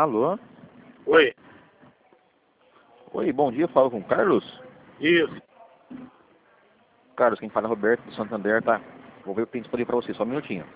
Alô? Oi. Oi, bom dia, falo com o Carlos. Isso. Carlos, quem fala é Roberto do Santander, tá? Vou ver o que tem disponível pra você, só um minutinho.